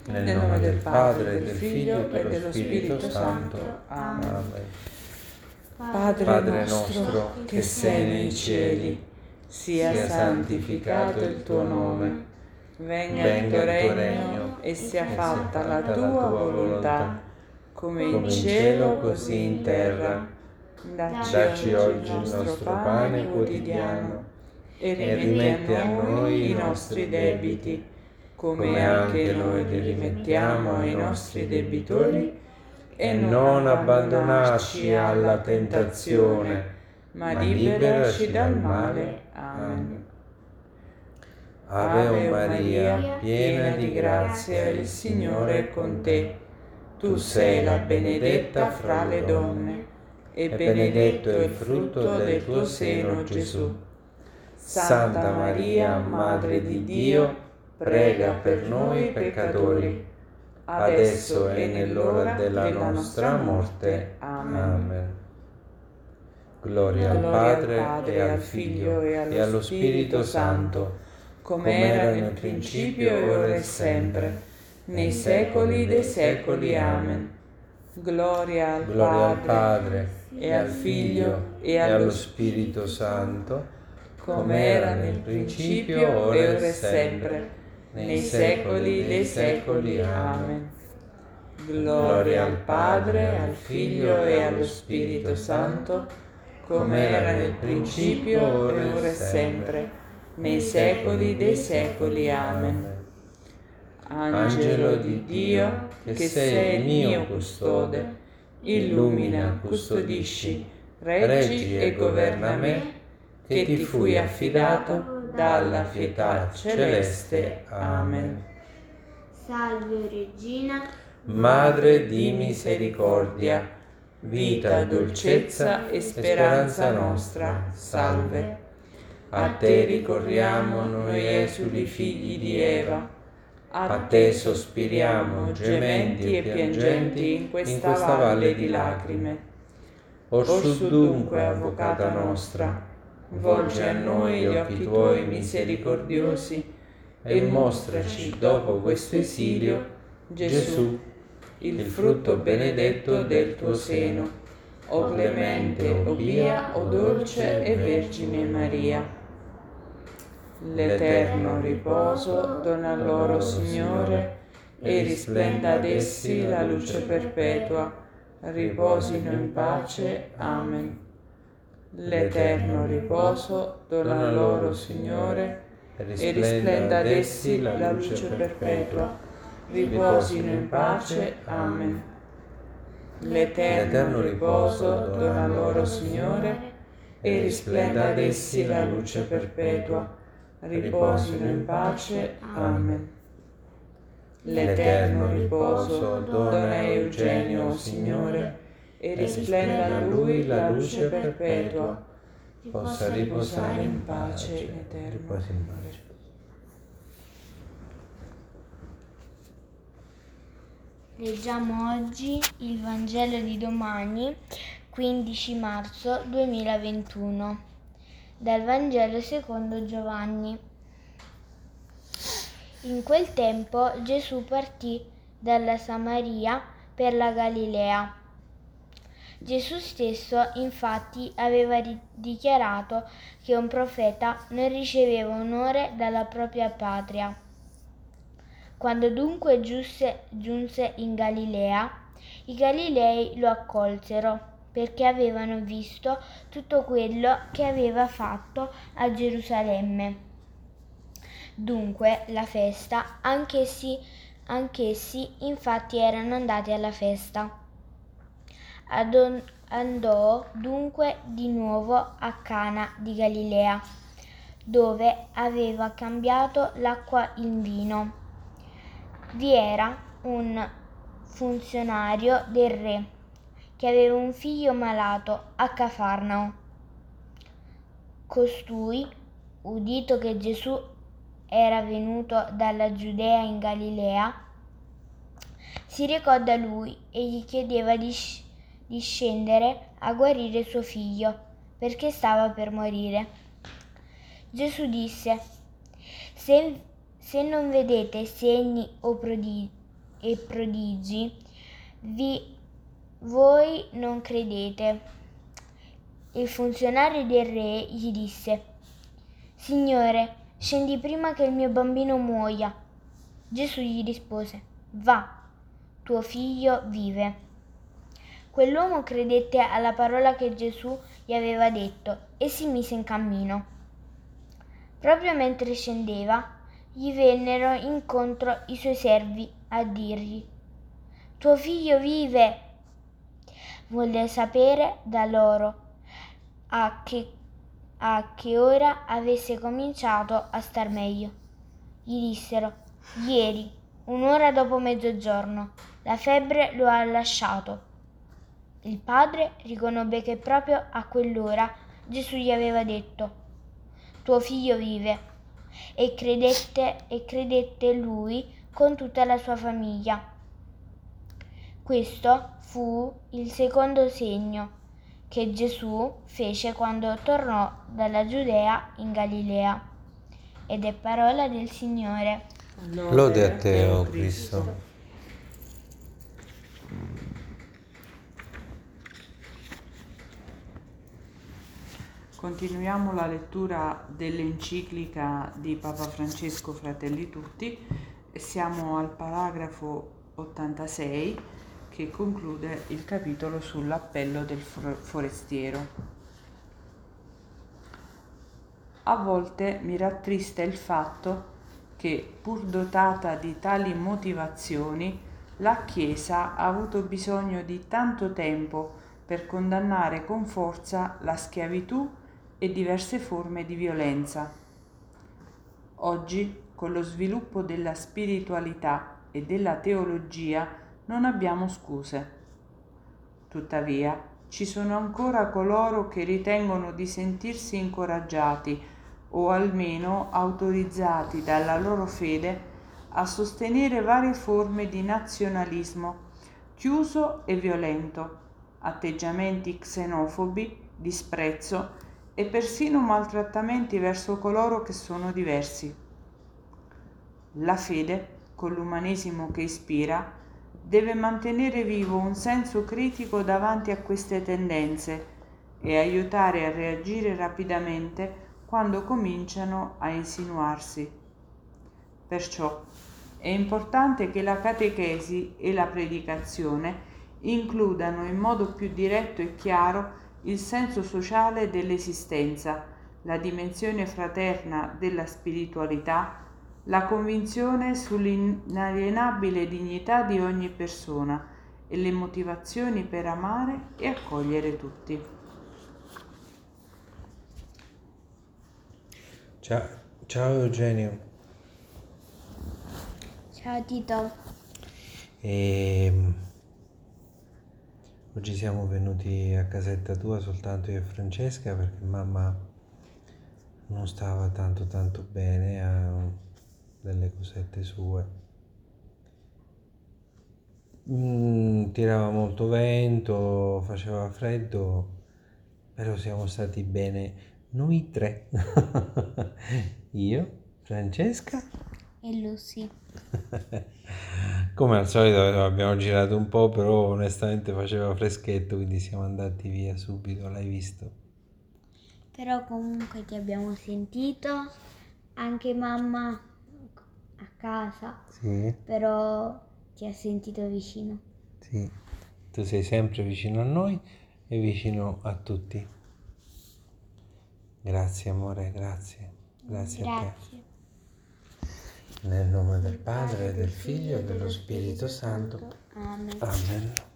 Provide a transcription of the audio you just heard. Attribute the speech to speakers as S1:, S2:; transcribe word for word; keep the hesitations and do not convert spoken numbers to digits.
S1: Nel nome del Padre, del Figlio e dello Spirito Santo. Amen. Padre nostro che sei nei cieli, sia santificato il tuo nome, venga il tuo regno e sia fatta la tua volontà, come in cielo così in terra. Dacci oggi il nostro pane quotidiano e rimetti a noi i nostri debiti, come anche noi li rimettiamo ai nostri debitori, e non abbandonarci alla tentazione, ma liberaci dal male. Amen. Ave Maria, piena di grazia, il Signore è con te. Tu sei la benedetta fra le donne, e benedetto è il frutto del tuo seno, Gesù. Santa Maria, Madre di Dio, prega per noi peccatori, adesso e nell'ora della nostra morte. Amen. Gloria al Padre e al Figlio e allo Spirito Santo, come era nel principio, ora e sempre, nei secoli dei secoli. Amen. Gloria al Padre e al Figlio e allo Spirito Santo, come era nel principio, ora e sempre, nei secoli dei secoli. Amen. Gloria al Padre, al Figlio e allo Spirito Santo, come era nel principio, ora e sempre, nei secoli dei secoli. Amen. Angelo di Dio, che sei il mio custode, illumina, custodisci, reggi e governa me, che ti fui affidato dalla pietà celeste. Amen.
S2: Salve Regina,
S1: Madre di misericordia, vita, dolcezza e speranza nostra, salve. A te ricorriamo noi esuli figli di Eva, a te sospiriamo, gementi e piangenti in questa valle di lacrime. Orsù dunque, avvocata nostra, volgi a noi gli occhi tuoi misericordiosi e mostraci, dopo questo esilio, Gesù, il frutto benedetto del tuo seno, o clemente, o pia, o dolce e Vergine Maria. L'eterno riposo dona loro, Signore, e risplenda ad essi la luce perpetua. Riposino in pace. Amen. L'eterno riposo dona loro, Signore, e risplenda ad essi la luce perpetua. Riposino in pace. Amen. L'eterno riposo dona loro, Signore, e risplenda ad essi la luce perpetua. Riposino in pace. Amen. L'eterno riposo dona a Eugenio, Signore, e risplenda a lui la luce perpetua. Possa riposare in pace in eterno.
S2: leggiamo oggi il Vangelo di domani, quindici marzo duemilaventuno, dal Vangelo secondo Giovanni. In quel tempo Gesù partì dalla Samaria per la Galilea. Gesù stesso, infatti, aveva dichiarato che un profeta non riceveva onore dalla propria patria. Quando dunque giunse, giunse in Galilea, i Galilei lo accolsero, perché avevano visto tutto quello che aveva fatto a Gerusalemme. Dunque la festa, anch'essi, anch'essi infatti erano andati alla festa. Adon, andò dunque di nuovo a Cana di Galilea, dove aveva cambiato l'acqua in vino. Vi era un funzionario del re che aveva un figlio malato a Cafarnao. Costui, udito che Gesù era venuto dalla Giudea in Galilea, si recò da lui e gli chiedeva di, sc- di scendere a guarire suo figlio, perché stava per morire. Gesù disse: se, se non vedete segni o prodigi, e prodigi, vi, voi non credete. Il funzionario del re gli disse: Signore, scendi prima che il mio bambino muoia. Gesù gli rispose: Va, tuo figlio vive. Quell'uomo credette alla parola che Gesù gli aveva detto e si mise in cammino. Proprio mentre scendeva, gli vennero incontro i suoi servi a dirgli: Tuo figlio vive. Volle sapere da loro a che, a che ora avesse cominciato a star meglio. Gli dissero: Ieri, un'ora dopo mezzogiorno, la febbre lo ha lasciato. Il padre riconobbe che proprio a quell'ora Gesù gli aveva detto: Tuo figlio vive, e credette, e credette lui con tutta la sua famiglia. Questo fu il secondo segno che Gesù fece quando tornò dalla Giudea in Galilea. Ed è parola del Signore.
S1: Lode a te, o Cristo. Continuiamo la lettura dell'enciclica di Papa Francesco Fratelli Tutti e siamo al paragrafo ottantasei che conclude il capitolo sull'appello del forestiero. A volte mi rattrista il fatto che, pur dotata di tali motivazioni, la Chiesa ha avuto bisogno di tanto tempo per condannare con forza la schiavitù e diverse forme di violenza. Oggi, con lo sviluppo della spiritualità e della teologia, non abbiamo scuse. Tuttavia, ci sono ancora coloro che ritengono di sentirsi incoraggiati o almeno autorizzati dalla loro fede a sostenere varie forme di nazionalismo chiuso e violento, atteggiamenti xenofobi, disprezzo e persino maltrattamenti verso coloro che sono diversi. La fede, con l'umanesimo che ispira, deve mantenere vivo un senso critico davanti a queste tendenze e aiutare a reagire rapidamente quando cominciano a insinuarsi. Perciò è importante che la catechesi e la predicazione includano in modo più diretto e chiaro il senso sociale dell'esistenza, la dimensione fraterna della spiritualità, la convinzione sull'inalienabile dignità di ogni persona e le motivazioni per amare e accogliere tutti.
S3: Ciao, ciao Eugenio.
S2: Ciao Tito.
S3: E... Oggi siamo venuti a casetta tua soltanto io e Francesca perché mamma non stava tanto tanto bene, ha delle cosette sue. Mm, tirava molto vento, faceva freddo, però siamo stati bene noi tre. Io, Francesca
S2: E Lucy.
S3: Come al solito abbiamo girato un po', però onestamente faceva freschetto, quindi siamo andati via subito, l'hai visto?
S2: Però comunque ti abbiamo sentito, anche mamma a casa,
S3: Sì,
S2: però ti ha sentito vicino.
S3: sì. Tu sei sempre vicino a noi e vicino a tutti. Grazie amore, grazie. Grazie,
S2: Grazie.
S3: a te. Nel nome del Padre, del Figlio e dello Spirito Santo.
S2: Amen.
S3: Amen.